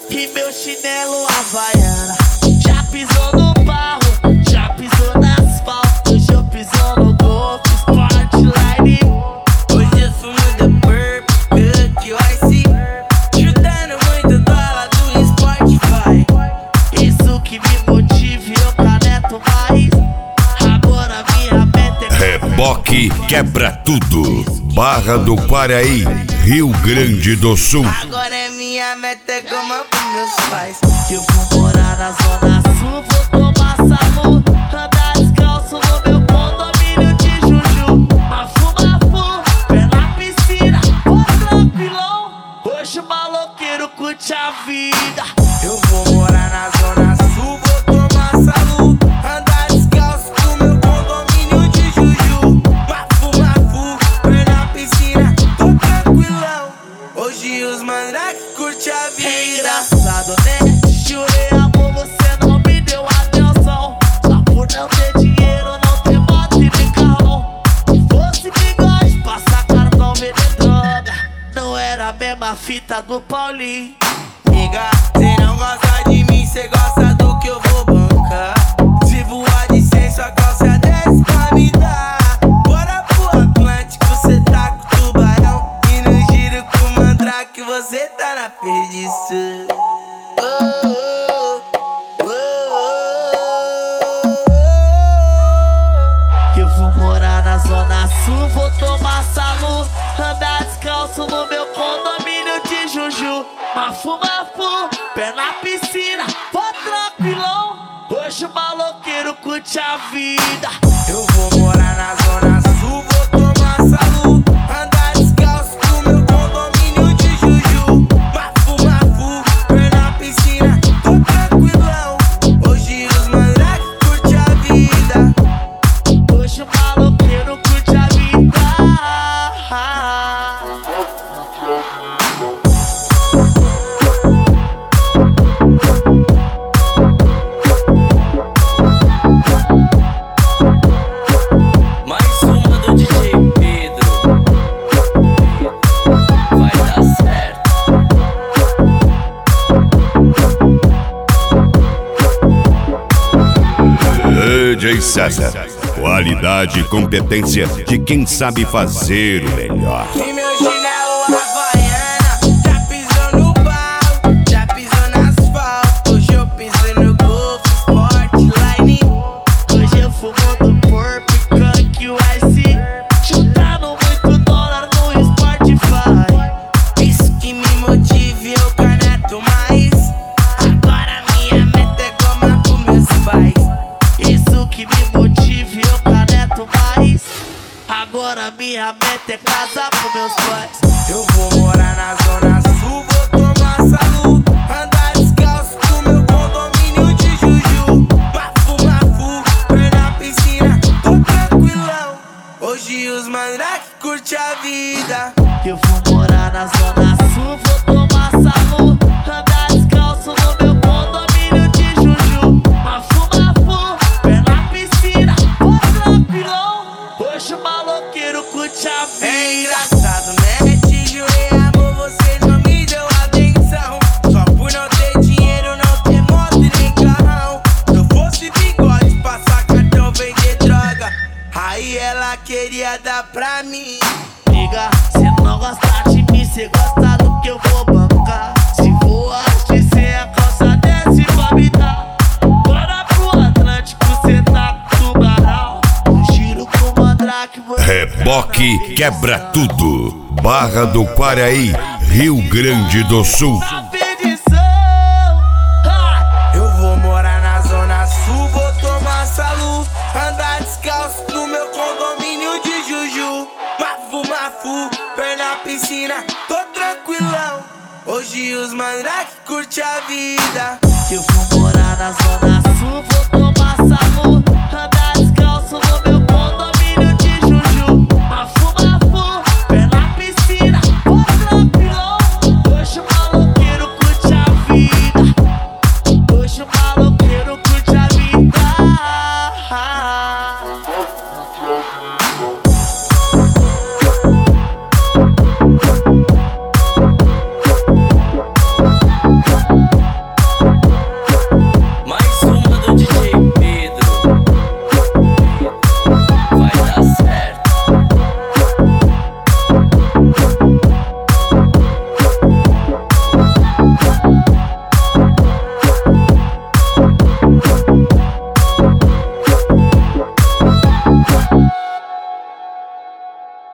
e meu chinelo havaiana. Já pisou no barro, já pisou no asfalto. Hoje eu piso no Golf Sportline. Hoje eu fumo da Purp, que Ice, chutando muito dólar do Spotify. Isso que me motive, eu caneto mais. Agora minha meta é Reboque quebra tudo. Barra do Quaraí, Rio Grande do Sul. Agora é minha meta é goma pros meus pais. eu vou morar na Zona Sul, vou tomar salu, andar descalço no meu condomínio de Juju. Mas fuma, pé na piscina, vou tranquilão. Hoje o maloqueiro curte a vida. Eu vou morar na Zona Sul, vou tomar salu, andar descalço no meu condomínio de Juju. Mas fuma, pé na piscina, tô tranquilão. Hoje os mandrake curte a vida. É engraçado, né? Jurei amor, você não me deu atenção. Só por não ter dinheiro, não ter moto e nem carro. Se fosse bigode, passar cartão, vender droga. Não era a mesma fita do Paulinho. Nigga, cê não gosta de mim, cê gosta do que eu vou bancar. Se voar de 100, sua calça 10 pra me dar. Bora pro Atlântico, cê tá com tubarão. E no giro com mandrake, você tá na perdição. Eu vou morar na Zona Sul, vou tomar salu, andar descalço no meu condomínio de Juju. Mas fuma, pé na piscina, vou tranquilão. Hoje o maloqueiro curte a vida. Eu vou morar na Zona Sul, vou tomar salu, andar descalço no meu condomínio de Juju. Mas fuma, pé na piscina, tô tranquilão. Hoje os mandrake curte a vida. Hoje o maloqueiro curte a vida. Mais uma do DJ Pedro. Vai dar certo. DJ César. Qualidade e competência de quem sabe fazer o melhor. E meu chinelo havaiana, já pisou no barro, já pisou no asfalto. Hoje eu piso no Golf Sportline. Hoje eu fumo do Purp, que Ice, chutando muito dólar no Spotify. Isso que me motive, eu caneto mais. Agora minha meta é goma pros meus pais. Isso que me motive, eu caneto mais. Agora minha meta é casar com meus pais. Eu vou morar na Zona Sul, vou tomar salu, andar descalço no meu condomínio de Juju. Mas fuma, pé na piscina, tô tranquilão. Hoje os mandrake curte a vida. Eu vou morar na Zona Sul, vou tomar salu, andar descalço no meu condomínio de Juju. Mas fuma, pé na piscina, vou tranquilão. Hoje o maloqueiro curte a vida. É engraçado, né? Te jurei amor, você não me deu atenção. Só por não ter dinheiro, não ter moto e nem carrão. Se eu fosse bigode, passar cartão, vender droga, aí ela queria dar pra mim. Liga, cê não gosta de mim, cê gosta do que eu vou bancar. Se voar de 100, a calça desce pra me dar. Bora pro Atlântico, cê tá com tubarão. No giro com mandrake, você Reboque quebra tudo. Barra do Quaraí, Rio Grande do Sul. a perdição. Eu vou morar na Zona Sul, vou tomar salu, andar descalço no meu condomínio de Juju. Mas fuma, pé na piscina, tô tranquilão. Hoje os mandrake curte a vida. Eu vou morar na Zona Sul, vou tomar salu,